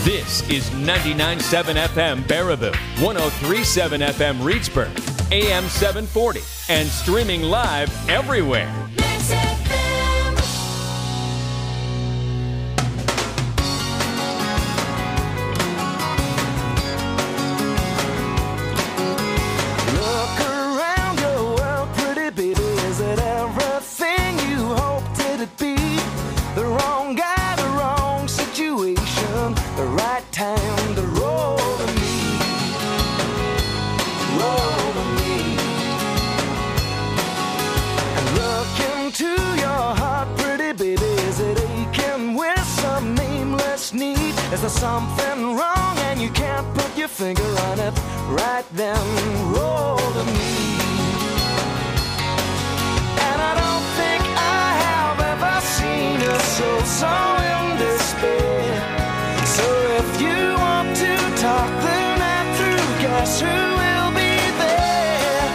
This is 99.7 FM Baraboo, 103.7 FM Reedsburg, AM 740, and streaming live everywhere. Is there something wrong and you can't put your finger on it? Right then, roll to me. And I don't think I have ever seen a soul so in despair. So if you want to talk the night through, guess who will be there?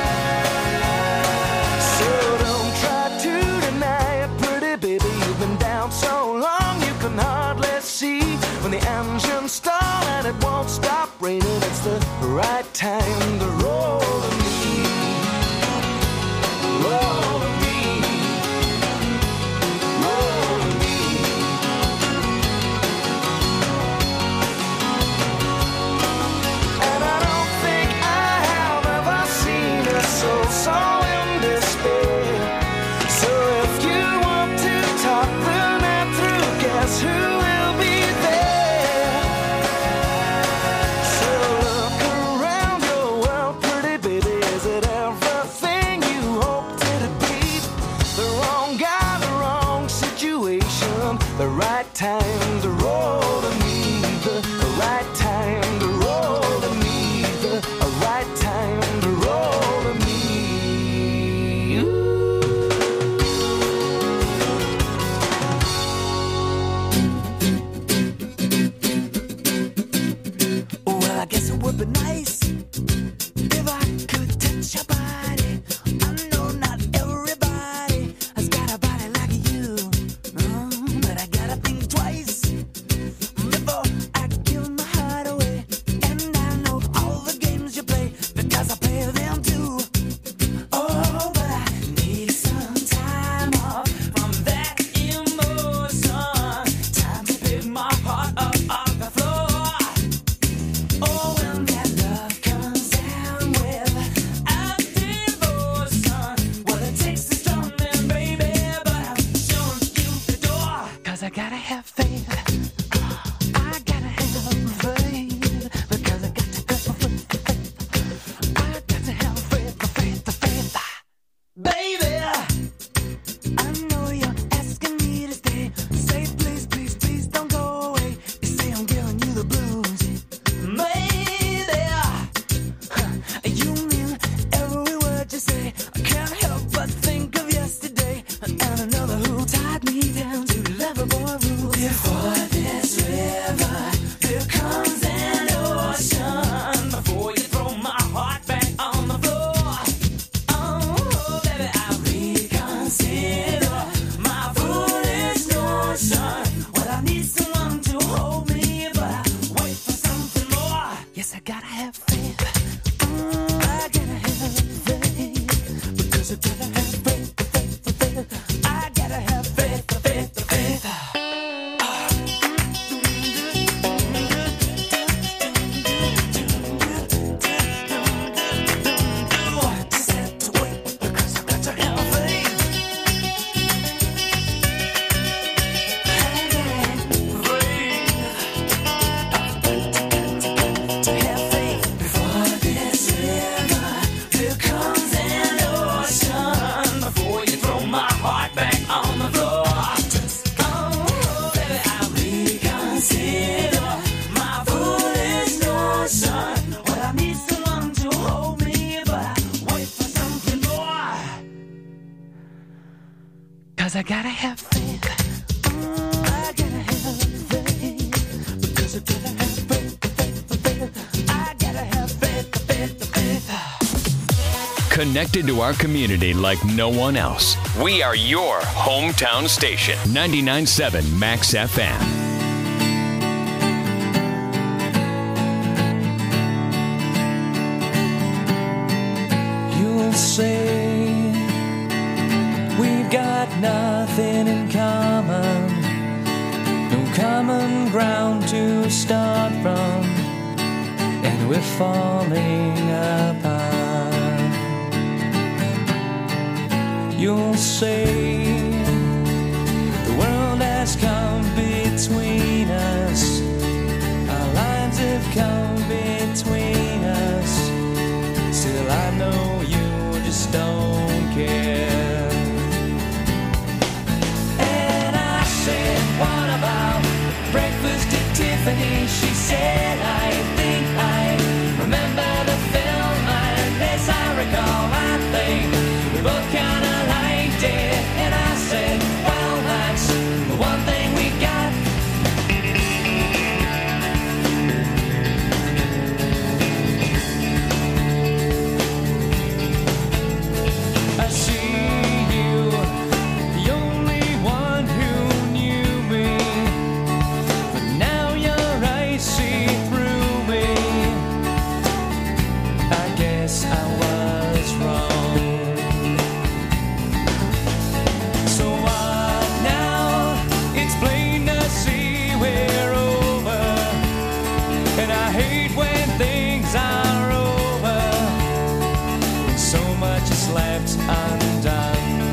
So don't try to deny it, pretty baby. You've been down so long you can hardly see. When the engine stall and it won't stop raining, it's the right time to roll to me. Roll to me. Roll to me. And I don't think I have ever seen a soul so in despair. So if you want to talk the night through, guess who? The right time to roll to me, the right time to roll to me, the right time to roll to me. Well, I guess it would be nice if I could touch your body. I know not everybody has got a body like you. But I gotta think twice before I give my heart away. And I know all the games you play because I play them too. Oh, but I need some time off from that emotion. Time to pick my heart up off the floor. Oh, when that love comes down with a devotion. Well, it takes a strong man, baby, but I'm showing you the door. Cause I gotta have faith. I gotta have faith. Because I got to have faith. I got to have faith. Baby, I know you're asking me to stay. Say please, please, please don't go away. You say I'm giving you the blues. Maybe you mean every word you say. I can't help but think of yesterday and another who tied me down to Loverboy rules. Before this river, there comes an ocean. Before you throw my heart back on the floor. Oh, baby, I reconsider my foolish notion. Well, I need someone to hold me, but I wait for something more. Yes, I gotta have faith. I gotta have faith. Because I gotta have faith. I gotta have faith. Just have to wait because I got to have faith. To have faith. Before this river, there comes an ocean. Before you throw my heart back on the floor. Oh, baby, I reconsider my foolish notion. Well, I need someone to hold me, but I wait for something more. Cause I gotta have faith. I gotta have faith. Because I gotta have faith. I gotta have faith. Connected to our community like no one else. We are your hometown station. 99.7 Max FM. nothing in common, no common ground to start from, and we're falling apart. You'll say the world has come between us, our lives have come between us. Still I know you just don't care. And I said, what about breakfast at Tiffany's? She said, I think I remember the film, and as I recall, I think we both kinda liked it. And I said, well, that's the one thing we got. I see you, the only one who knew me, but now your eyes see through me. I guess I was wrong. So what now? It's plain to see we're over, and I hate when things are over, when so much is left undone.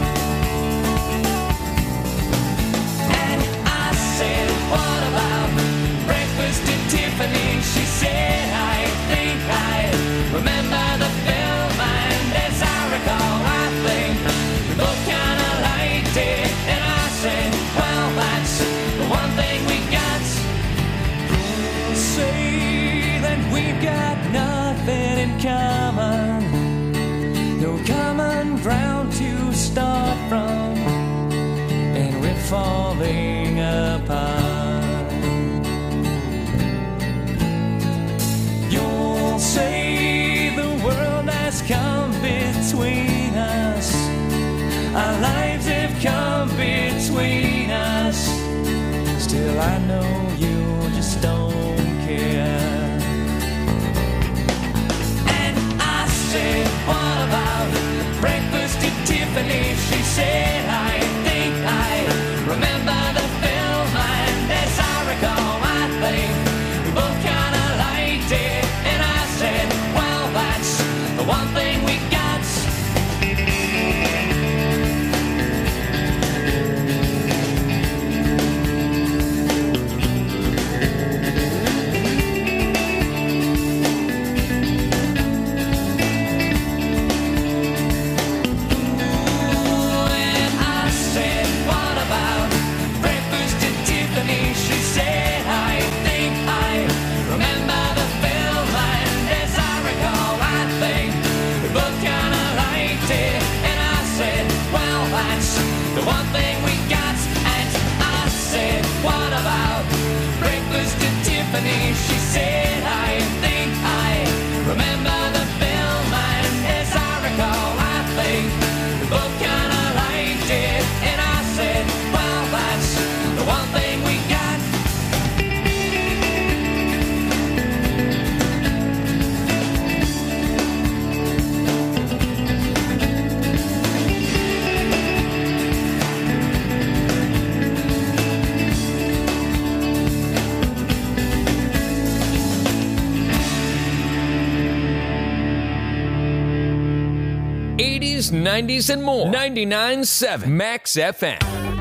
And I said, what about breakfast at Tiffany's? She said, I think I remember the film, and as I recall, I think we both kinda liked it. And I said, well, that's the one thing we got. You'll say that we've got nothing in common, no common ground to start from, and we're falling apart. You'll say the world has come between us, our lives have come between us. Still I know you just don't care. And I said, what about breakfast at Tiffany's? She said, I think I remember the film, and as I recall, I think we both kinda liked it. And I said, well, that's the one thing we got. And I said, what about breakfast at Tiffany's? She said, I think I remember the film, and as I recall, I think we both kinda liked it. And I said, well, that's the one thing we got. And I said, what about breakfast at Tiffany's? She said, I think I remember the film, and as I recall, I think we both kinda liked it. And I said, well, that's the one thing we got. '80s, '90s, and more. 99.7 Max FM.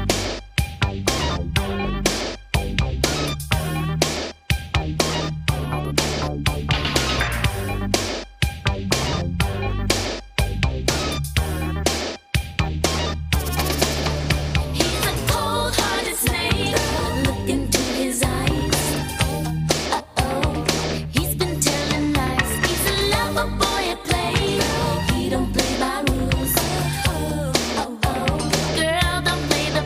He's a cold-hearted snake. Look into his eyes. Uh-oh, he's been telling lies. He's a lover boy at play. He don't play by rules. Oh, girl, don't play the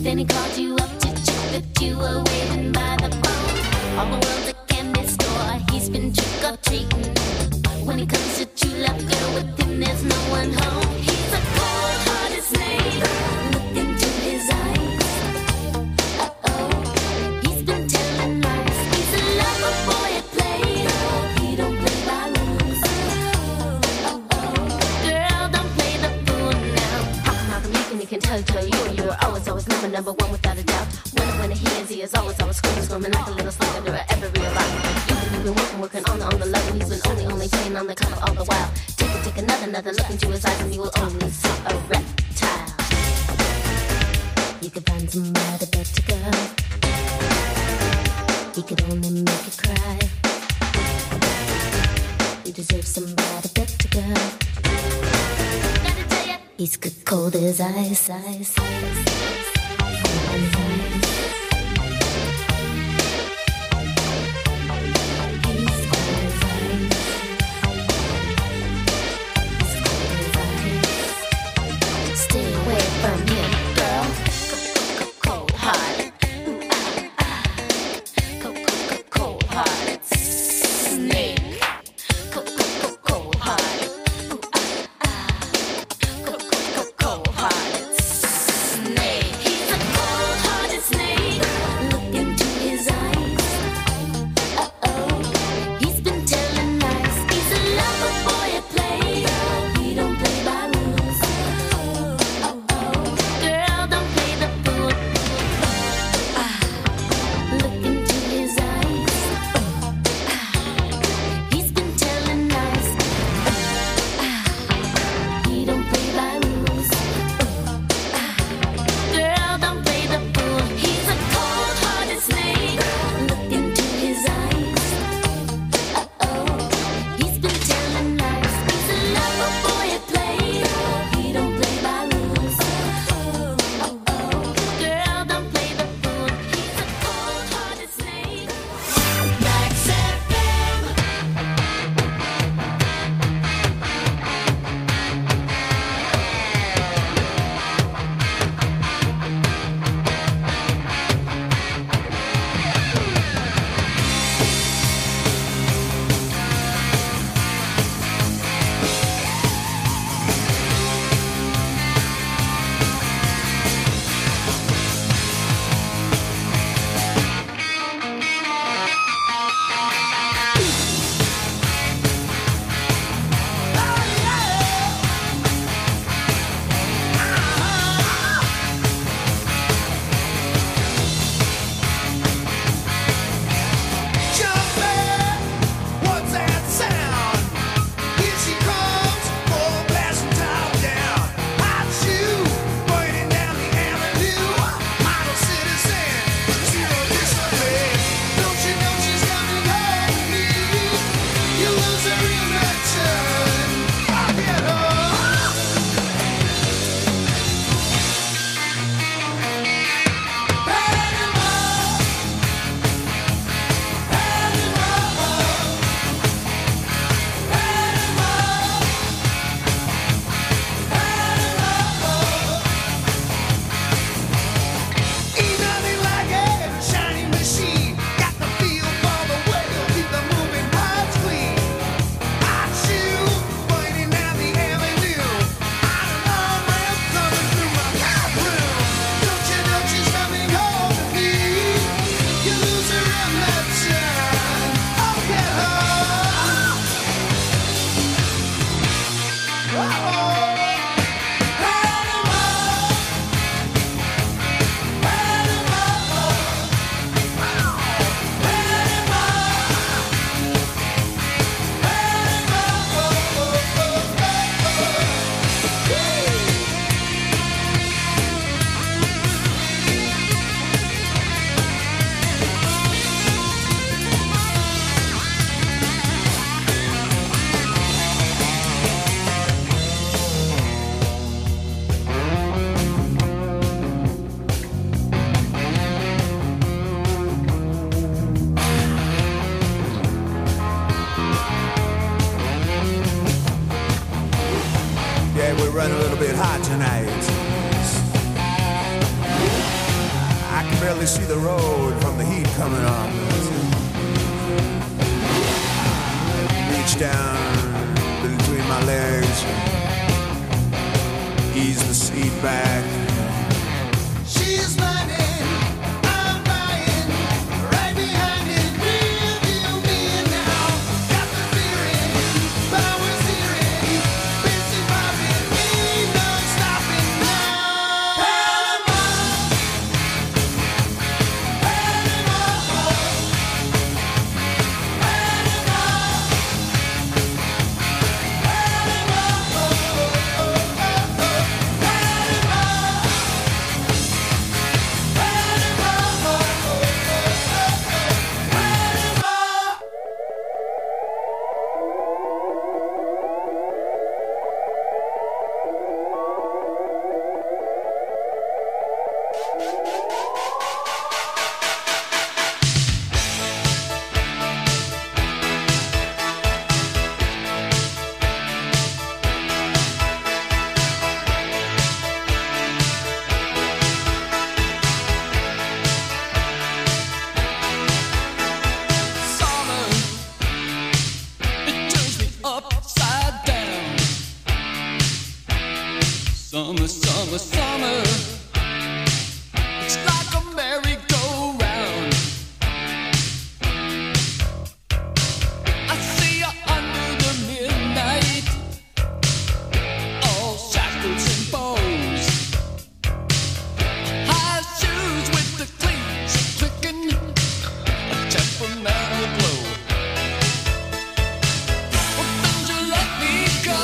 Then he called you up to check that you were waiting by the phone. All the world's a candy store. He's been trick or treating. When he comes to true love, girl, with him there's no one home. He's a cold-hearted snake. Look into his eyes. Uh-oh, he's been telling lies. He's a lover boy at play. He don't play by rules. Girl, don't play the fool now. Malcolm, you can tell you were always number one without a doubt. When he is always screaming like a little slug under every rock. You've been working on the love, and he's been only playing on the cover all the while. Take another look into his eyes, and you will only see a reptile. You could find somebody better, girl. He could only make you cry. You deserve somebody better, girl. Gotta tell ya, he's good cold as ice. Stay away from him, girl. Cold-hearted. Cold-hearted snake. Cold-hearted. Cold-hearted snake. barely see the road from the heat coming on. Reach down between my legs, ease the seat back. She's running, I'm buying, right behind it, real deal me now. Got the feeling, power steering, busy popping, ain't no stopping now. Panama, Panama, Summer, summer, summer. It's like a merry-go-round. I see you under the midnight, all shackles and bows. High shoes with the cleats clicking, a temperamental glow. Well, don't you let me go.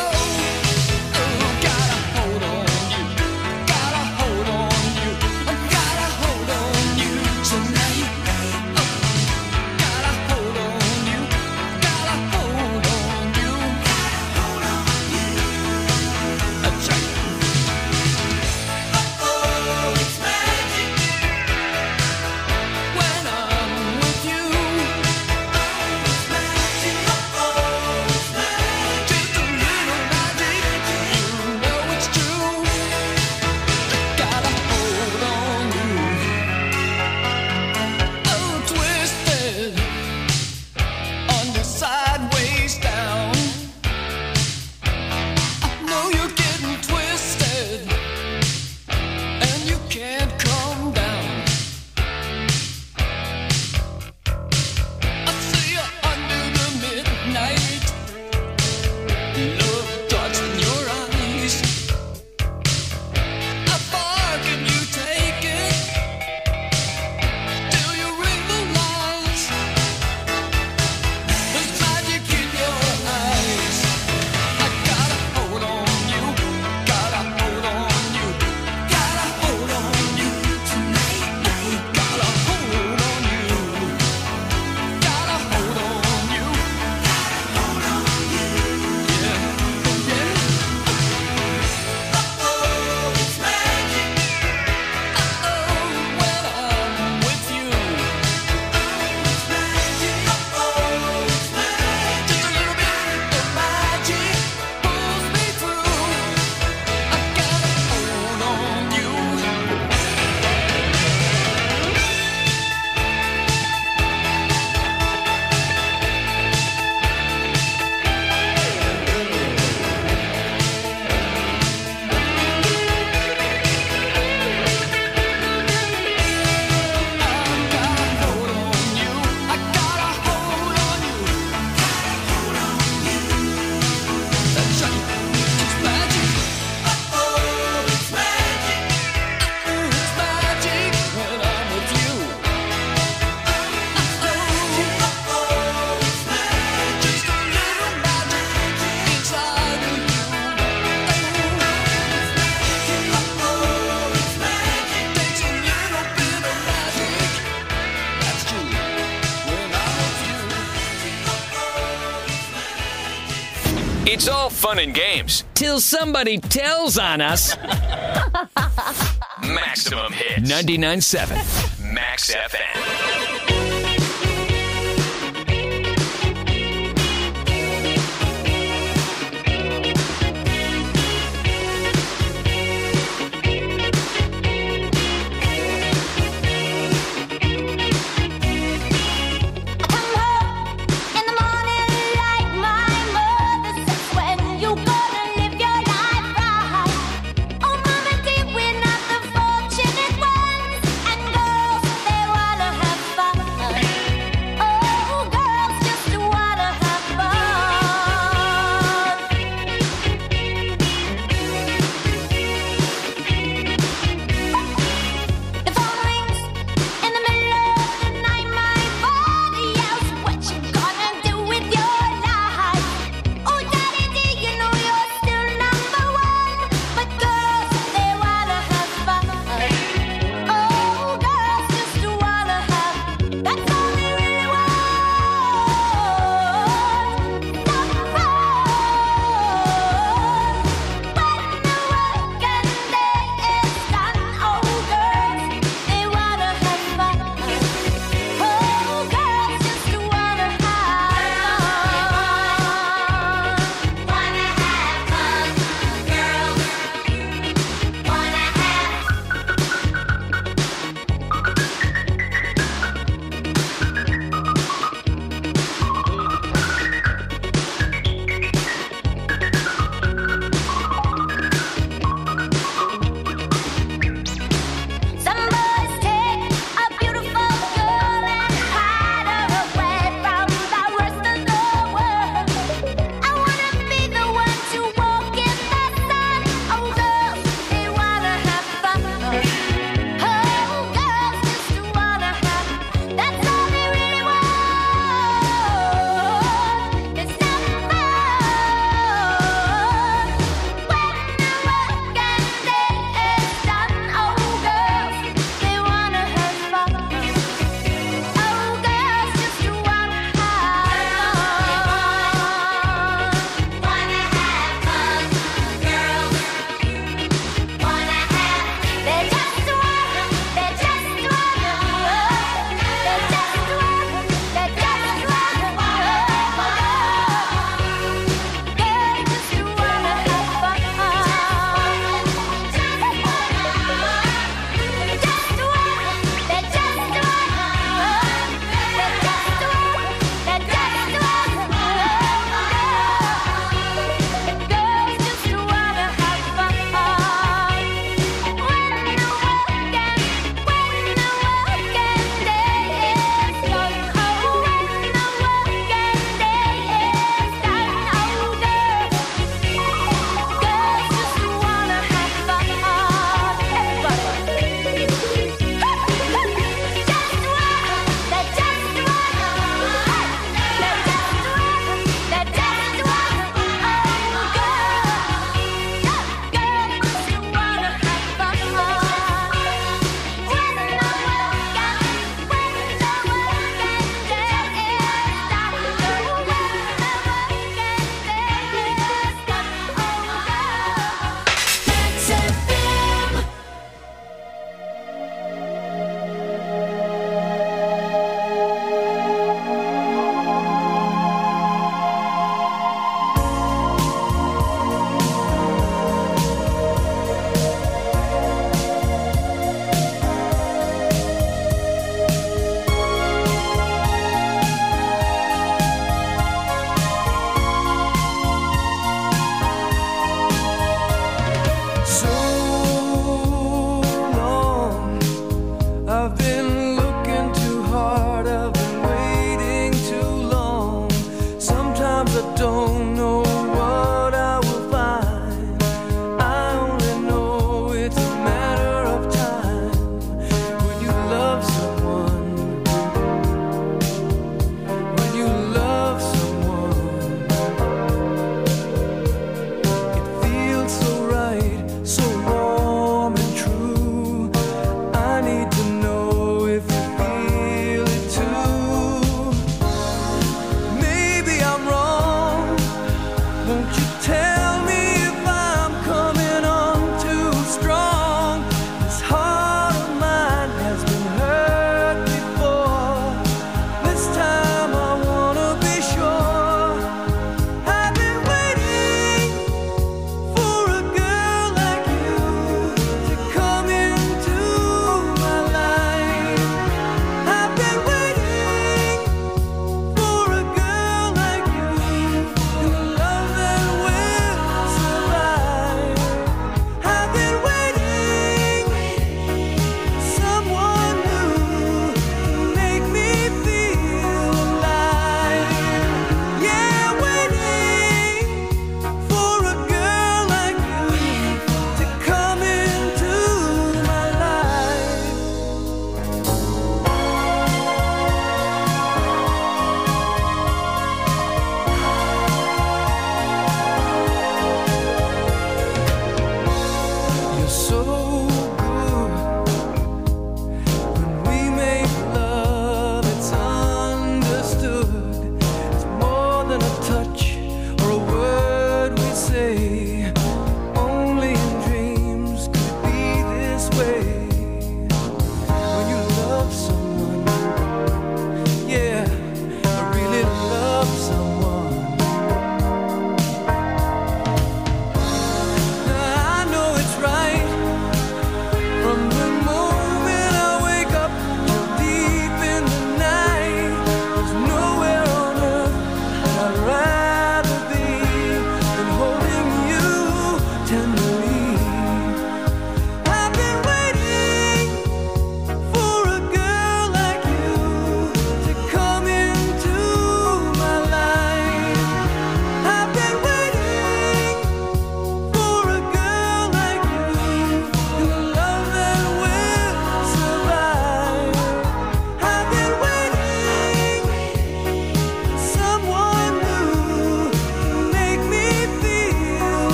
It's all fun and games. Till somebody tells on us. Maximum Hits. 99.7 Max FM.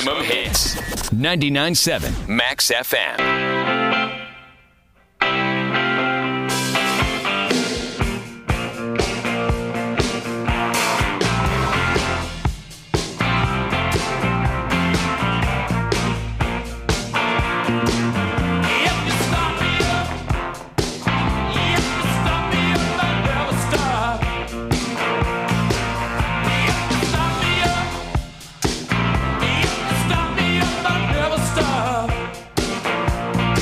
maximum hits. 99.7 Max FM. Stop me up, I'll never stop.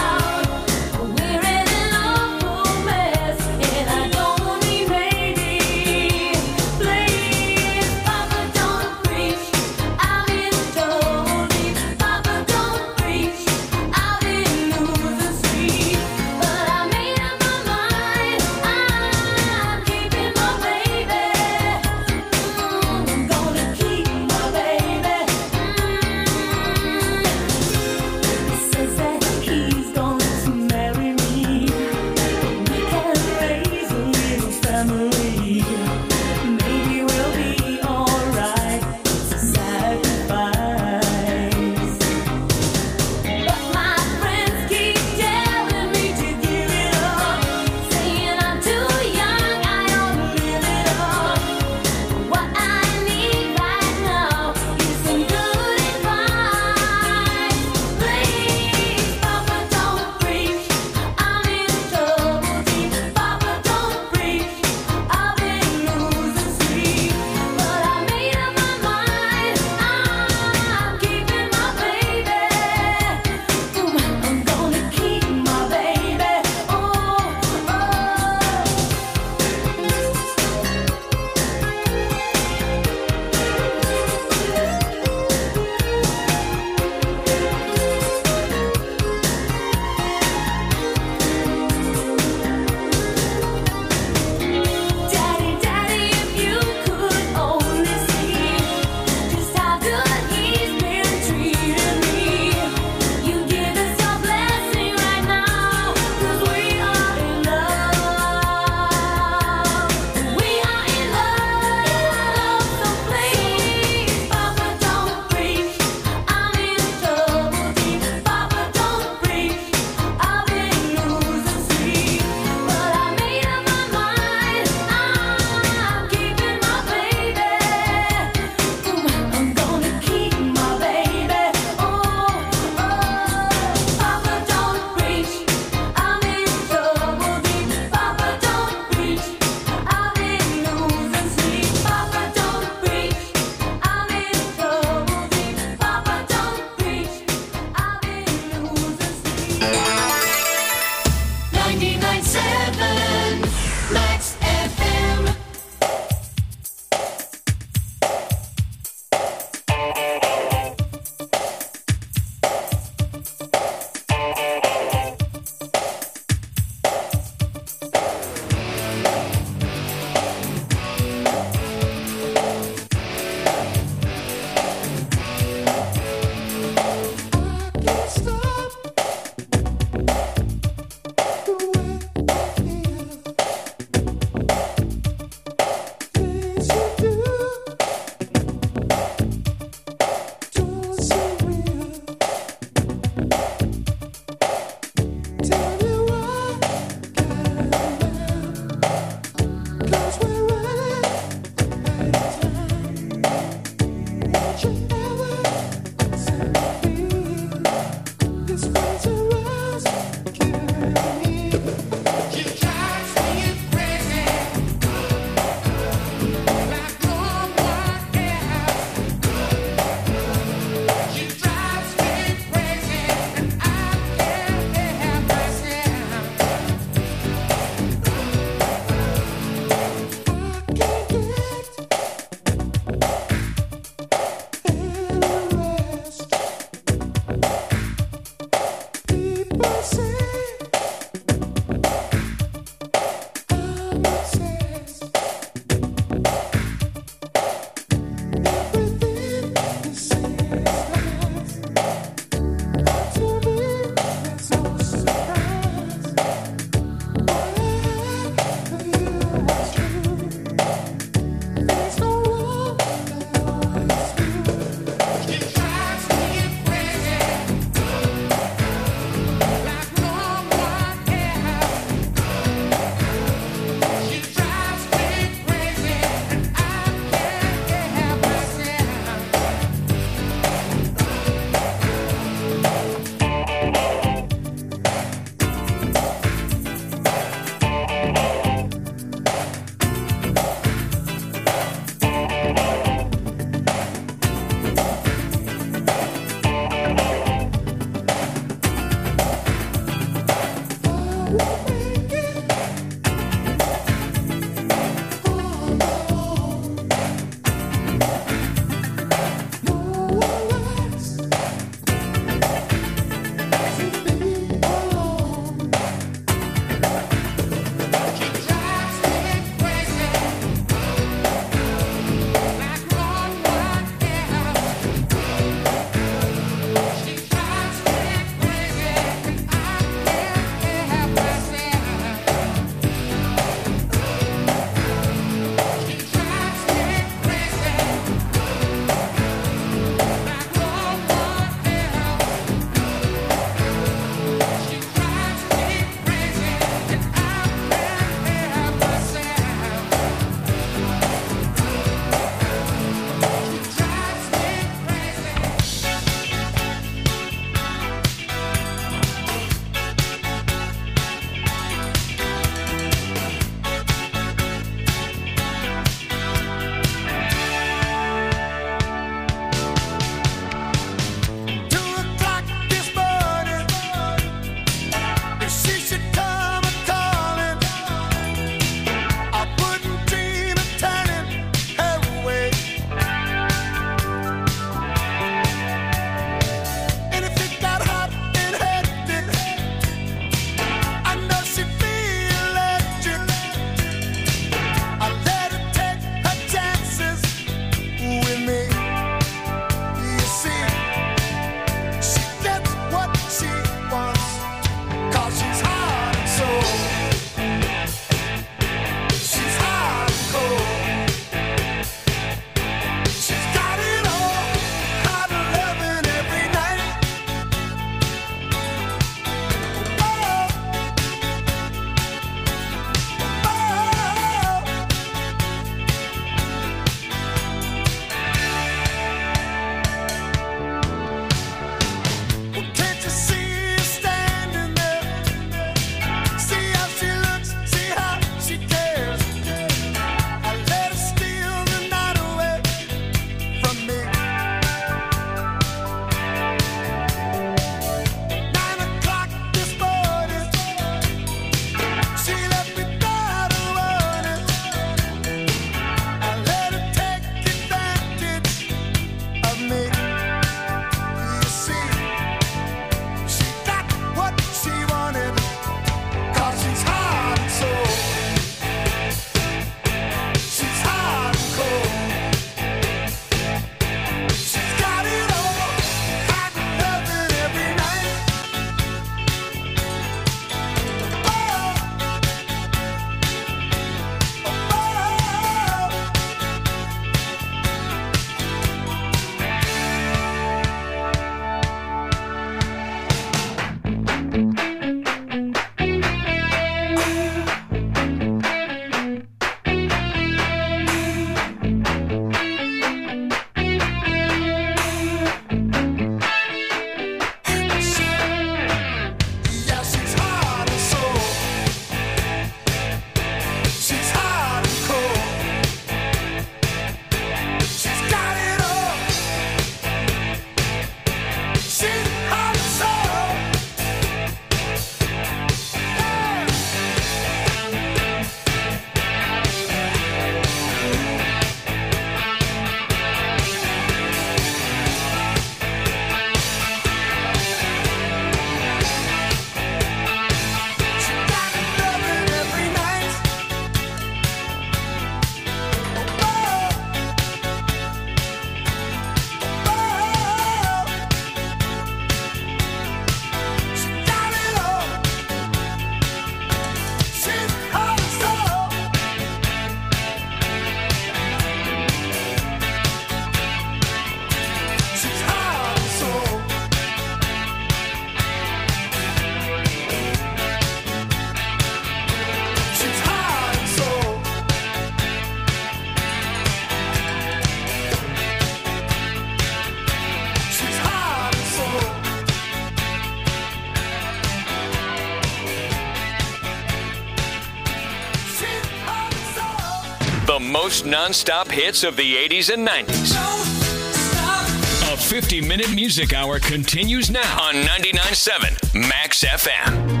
most non-stop hits of the 80s and 90s. A 50-minute music hour continues now on 99.7 Max FM.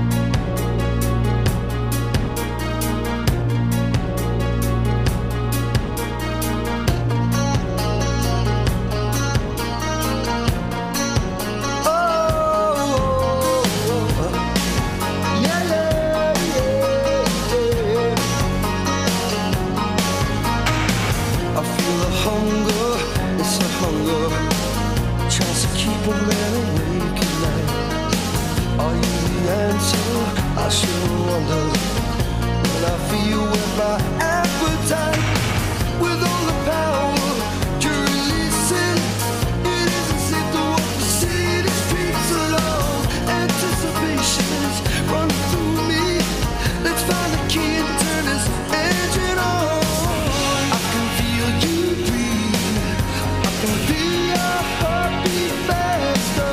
I sure wonder when I feel with my appetite, with all the power you're releasing. It isn't safe to walk the city streets alone. Anticipation's running through me. Let's find the key and turn this engine on. I can feel you breathe. I can feel your heartbeat faster.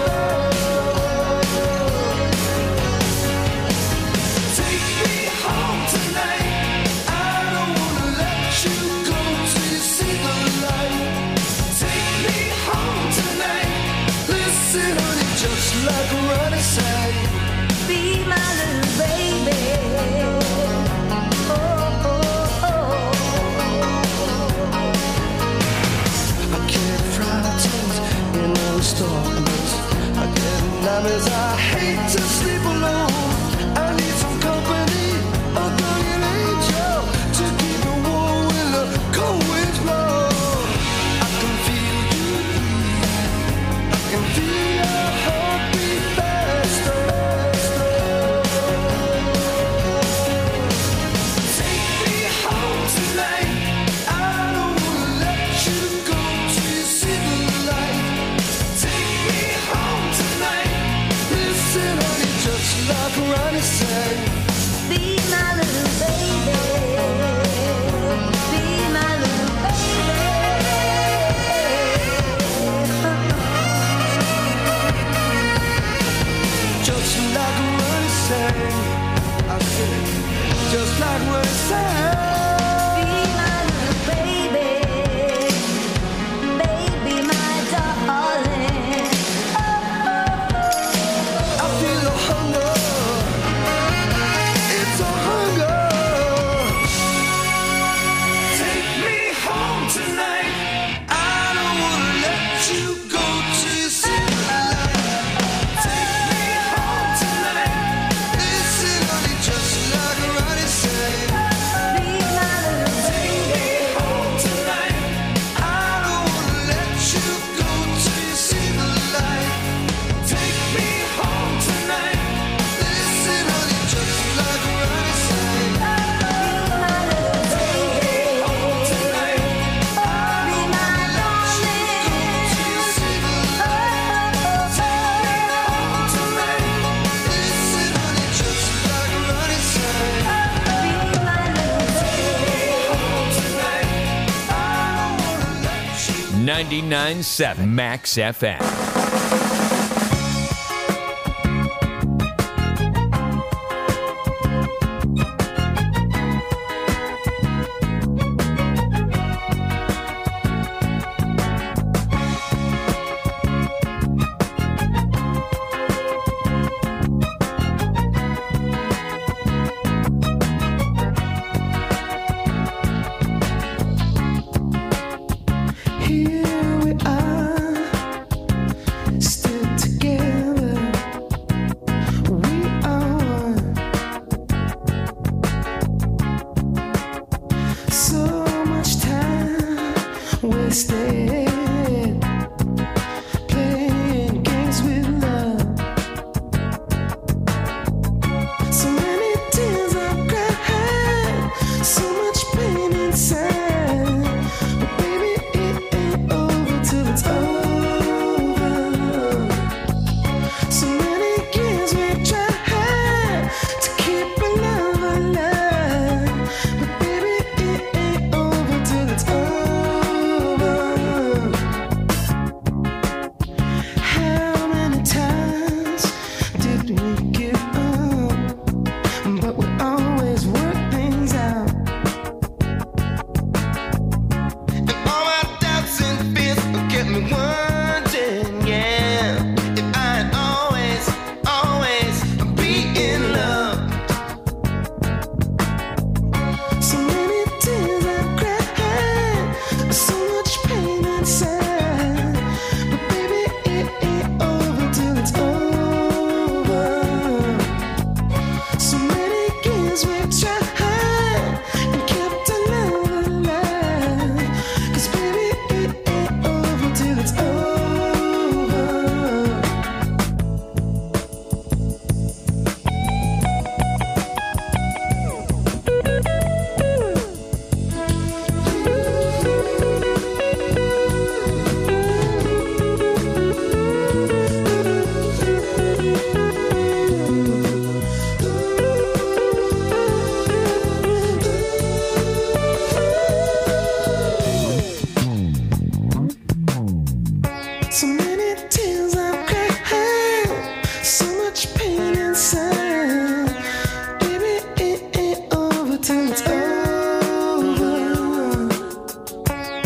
Just like a running side, Be my little baby. Oh, oh, oh. I get frightened in those darkness. I get nightmares. I hate to sleep alone. I need some company, a guardian angel to keep me warm when the cold winds blow. I can feel you breathe. I can feel your heartbeat faster. Take me home tonight. I don't wanna let you go till you see the light. Take me home tonight. Listen, honey, just like Ronnie said. Be my little baby. Be my little baby. Just like Ronnie said. I said, just like Ronnie said. Be my little baby. Baby, my darling. I feel the hunger. It's a hunger. Take me home tonight. I don't wanna let you go till you see the light. Take me home tonight. Listen, honey, just like Ronnie said. Be my little Take me home tonight. I don't wanna let you go till you see the light. Take me home tonight. Listen, honey, just like Ronnie said. Take me home tonight. I don't wanna let you go till you see the light. Take me home tonight. Listen, honey, just like Ronnie said. Home tonight. I don't wanna let you 99.7 Max FM. Here we are, still together. We are one. So much time wasted playing games with love. So many tears I've cried, so much pain inside. But baby, it ain't over till it's over. So many years we tried to keep our love alive. But baby, it ain't over till it's over.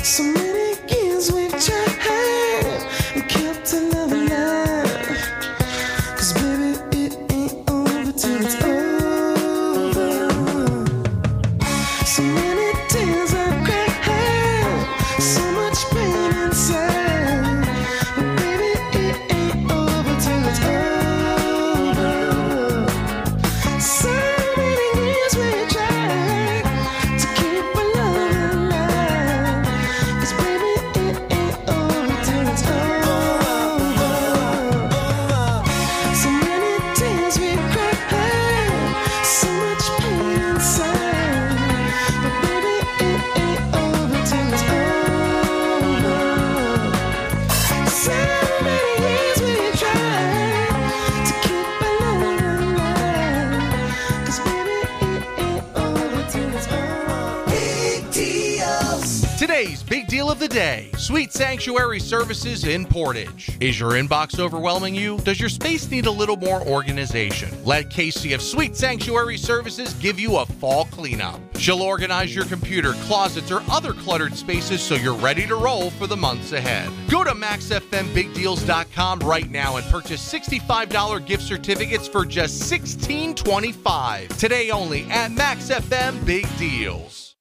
So many years we've tried and kept our love alive. 'Cause baby, it ain't over till it's over. So many tears I've cried, so much pain inside. But baby, it ain't over till it's over. So many years we tried to keep our love alive. 'Cause baby, it ain't over till it's over. So many tears we cried, so much pain inside. But baby, it ain't over till it's over. So many years we tried to keep our love alive. 'Cause baby, it ain't over till it's over. Big deals. Today's big deal of the day, Sweet Sanctuary Services in Portage. Is your inbox overwhelming you? Does your space need a little more organization? Let Casey of Sweet Sanctuary Services give you a fall cleanup. She'll organize your computer, closets, or other cluttered spaces so you're ready to roll for the months ahead. Go to MaxFMBigDeals.com right now and purchase $65 gift certificates for just $16.25. Today only at Max FM Big Deals.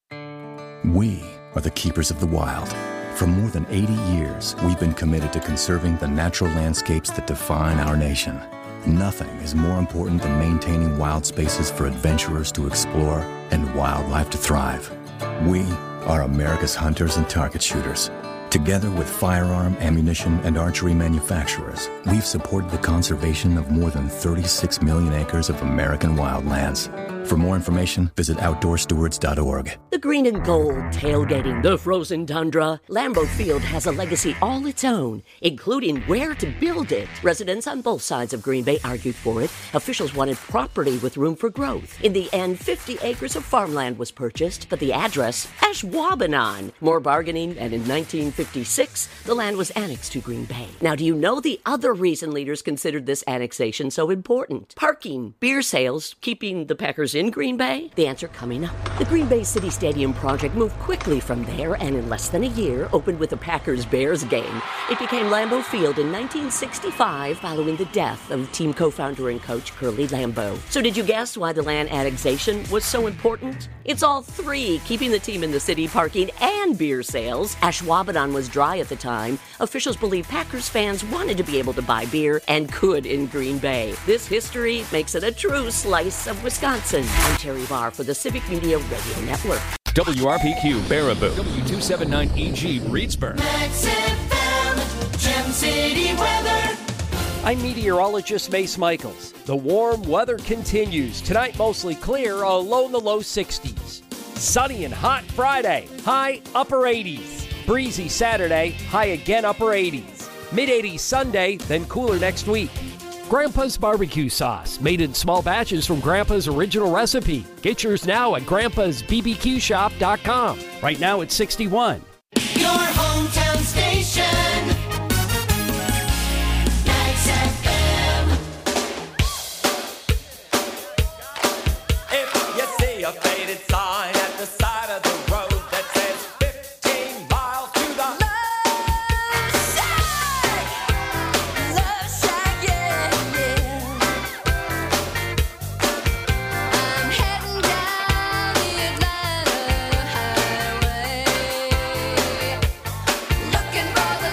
We are the keepers of the wild. For more than 80 years, we've been committed to conserving the natural landscapes that define our nation. Nothing is more important than maintaining wild spaces for adventurers to explore and wildlife to thrive. We are America's hunters and target shooters. Together with firearm, ammunition, and archery manufacturers, we've supported the conservation of more than 36 million acres of American wildlands. For more information, visit OutdoorStewards.org. The green and gold tailgating, the frozen tundra. Lambeau Field has a legacy all its own, including where to build it. Residents on both sides of Green Bay argued for it. Officials wanted property with room for growth. In the end, 50 acres of farmland was purchased, but the address, Ashwaubenon. More bargaining, and in 1956, the land was annexed to Green Bay. Now, do you know the other reason leaders considered this annexation so important? Parking, beer sales, keeping the Packers in Green Bay? The answer coming up. The Green Bay City Stadium project moved quickly from there and in less than a year opened with a Packers-Bears game. It became Lambeau Field in 1965 following the death of team co-founder and coach Curly Lambeau. So did you guess why the land annexation was so important? It's all three, keeping the team in the city, parking, and beer sales. Ashwaubenon was dry at the time. Officials believe Packers fans wanted to be able to buy beer and could in Green Bay. This history makes it a true slice of Wisconsin. I'm Terry Barr for the Civic Media Radio Network. WRPQ Baraboo, W279EG Reedsburg. Max FM, Gem City weather. I'm meteorologist Mace Michaels. The warm weather continues. Tonight mostly clear, a low in the low 60s. Sunny and hot Friday, high upper 80s. Breezy Saturday, high again upper 80s. Mid-80s Sunday, then cooler next week. Grandpa's barbecue sauce, made in small batches from Grandpa's original recipe. Get yours now at grandpa'sbbqshop.com. Right now it's 61. Your hometown station. Max FM. If you see a faded sign at the side of the road that says 15 miles to the Love Shack, yeah, yeah. I'm heading down the Atlanta highway, looking for the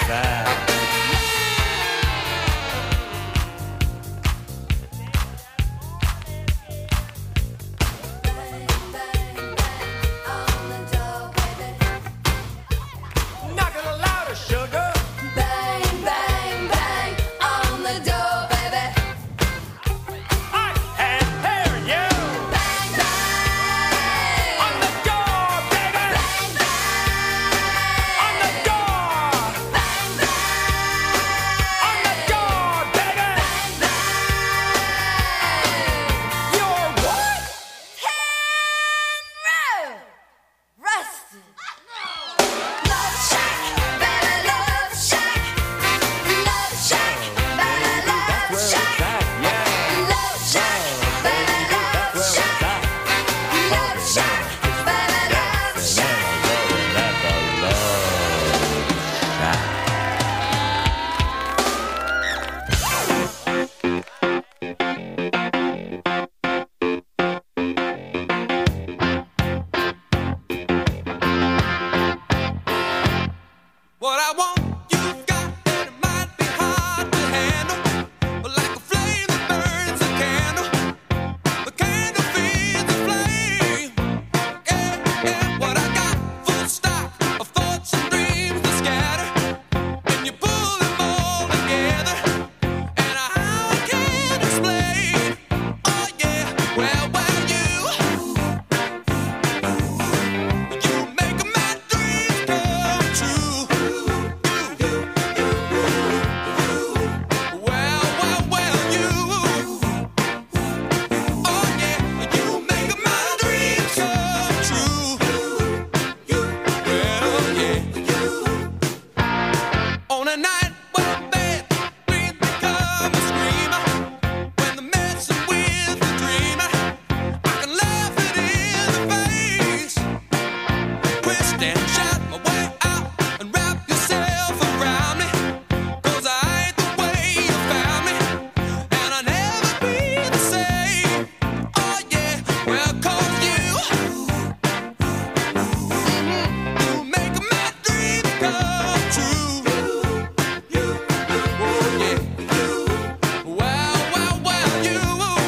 that. Knock it louder, sugar. Bang, bang, bang on the door, baby. I can hear you. Bang, bang On the door, baby. bang, bang On the door. bang, bang On the door, baby. You're what? Henry Rusted. Love Shack, baby, Love Shack. Love Shack, baby, Love Shack. Love Shack, baby, Love Shack. Love Shack, baby, Love Shack. What I want, you've got, and it might be hard to handle. But like a flame that burns a candle, the candle feeds the flame. Yeah, yeah. What I got, full stock of thoughts and dreams that scatter. And you pull them all together, and how I can't explain. Oh yeah, well, you make my dreams come true. On a night when bad dreams become a screamer, when they're messing with the dreamer, I can laugh it in the face. Twist and shout my way out and wrap yourself around me, 'cause I ain't the way you found me, and I'll never be the same. Oh yeah, well, 'cause you make my dreams come true. Oh yeah, well, you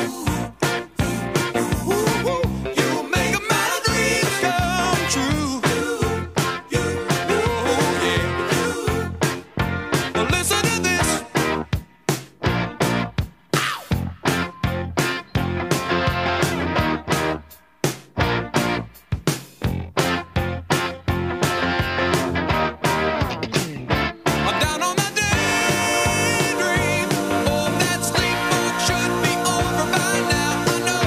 make my dreams come true. Oh yeah, well, listen to this. I'm down on my daydream. Oh, that sleepwalk should be over by now. I know.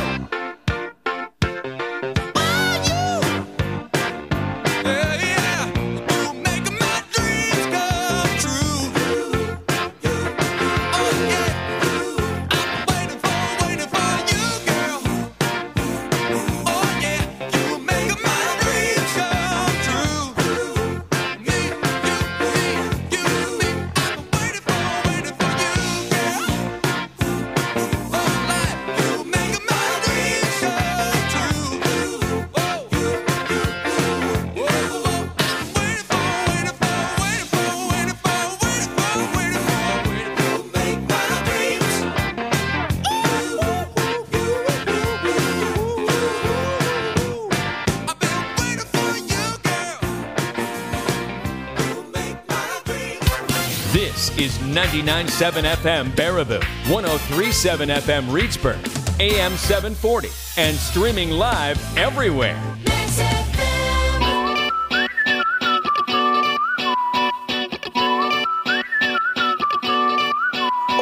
Yeah, yeah. You make my dreams come true. Oh yeah. I'm waiting for you, girl. Oh yeah. You make my dreams come true. Me, you, me. I'm waiting for you, girl. Oh, life, you make my dreams come true. Whoa, whoa, whoa. I'm waiting for you, make my dreams. I've been waiting for you, girl. Make my dreams. This is 99.7 FM Baraboo, 103.7 FM Reedsburg, AM 740, and streaming live everywhere. Max FM.